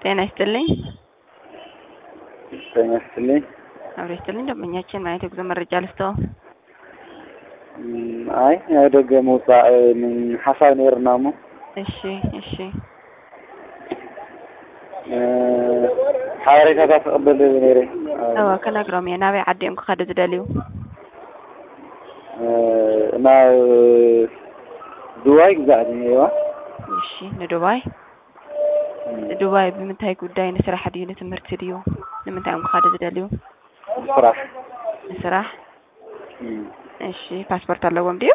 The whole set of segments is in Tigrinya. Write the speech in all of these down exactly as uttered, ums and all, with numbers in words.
ጤና ይስጥልኝ። ጤና ይስጥልኝ። አብሮ ይስጥልኝ። ደንበኛችን ማለት የጉዞ መረጃ ልስጠው። አይ ያደገ መውጣ ምን ሐሳብ ነርናሙ። እሺ እሺ حواريك تقبل نيري اوا كنغرام يا نابي عديم كخد زدليو ما دواي زادني ايوا እሺ ለዱባይ ዱባይ በምንታይ ጉዳይ ነስራ ሐዲነ ትምርት ዲዮ ለምንታይም ከደ ዘደሊው ስራ ስራ እሺ ፓስፖርት አለው ወንዲዮ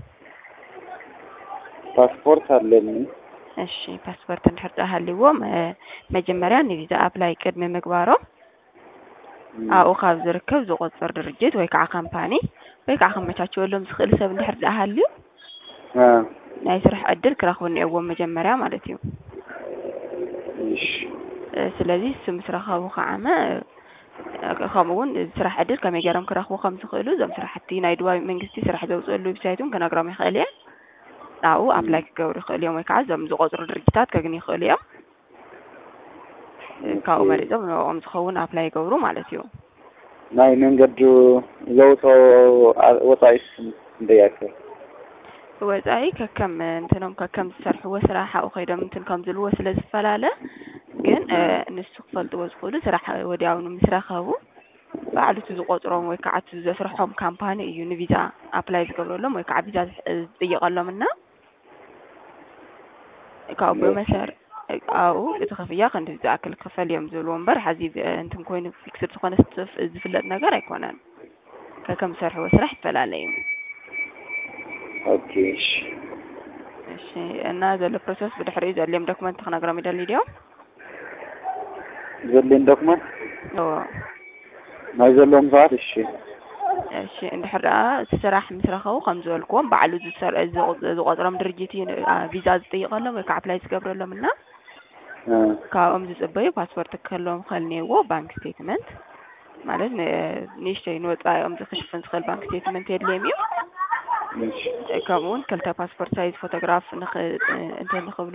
ፓስፖርት አለኝ እሺ ፓስፖርት እንድርዳሃልዎ መጀመሪያ ቪዛ አፕላይ ቅድመ ምግባሮ አው ካብ ዝርከብ ዝቆጽር ድርጅት ወይ ከዓ ካምፓኒ ወይ ከዓ ከመቻቸውሎም ዝኽእል ሰብ እንድርዳሃልዩ አ ናይ ስራሕ ዕድል ክራኽቡን ይወም መጀመሪያ ማለት እዩ እሺ ስለዚህ ስም ስራኸቡ ከዓመ ከምውን ስራሕ ዕድል ከመገረም ክራኽቡ ከም ዝኽእሉ ዘም ስራሕቲ ናይ ዱባይ መንግስቲ ስራሕ ዘውፅሉ ዌብሳይቱን ከነግሮም ይኽእል እየ አው አፕላይ ከገብሩ ይኽእል እዮም ወይ ከዓ ዘም ዝቆጽሩ ድርጅታት ከግኒ ይኽእል እዮም ካው መሪዞም ነው ዝኸውን አፕላይ ይገብሩ ማለት እዩ ናይ መንገዱ ዘውቶ ወጣይስ እንደያከ ወጣይ ከከም እንትንም ከከም ዝሰርሕዎ ስራሕ አው ኸይዶም እንትን ከም ዝልዎ ስለ ዝፈላለ ግን ንሱ ክፈልጥዎ ዝኽእሉ ስራሕ ወዲያውኑ ምስረኸቡ ባዕሉ ዝቆጽሮም ወይ ከዓ ዝሰርሖም ካምፓኒ እዩ ንቪዛ አፕላይ ዝገብረሎም ወይ ከዓ ቪዛ ዝጥይቀሎምና ካው በመሰር አው እተኸፍያ ከንድ ዝአክል ከፈል እዮም ዝብሎ ወንበር ሐዚ እንትን ኮይኑ ፊክስድ ዝኾነ ዝፍለጥ ነገር አይኮነን ከከም ሰርሕዎ ስራሕ ይፈላለዩ ኦኬ እሺ እና ዘለ ፕሮሰስ በድሕሪኡ ዘለም ዶክመንት ከነግሮም ይደል ዲዮ ዘለም ዶክመንት አዎ ናይ ዘሎም ሰዓት እሺ እሺ እንድሕራ ስራሕ ምስረኸው ከም ዝበልኩም ባዕሉ ዝሰርዕ ዝቆጽሮም ድርጅት ቪዛ ዝጥይቀሎም ወይ ከዓ አፕላይ ዝገብረሎም እና ካኦም ዝጽበዩ ፓስፖርት ከሎም ኸልኔዎ ባንክ ስቴትመንት ማለት ንሽተይ ንወጻኦም ዝክሽፍን ዝኽእል ባንክ ስቴትመንት የድልዮም እዩ ከምውን ክልተ ፓስፖርት ሳይዝ ፎቶግራፍ ንኽ እንትን ንኽብሉ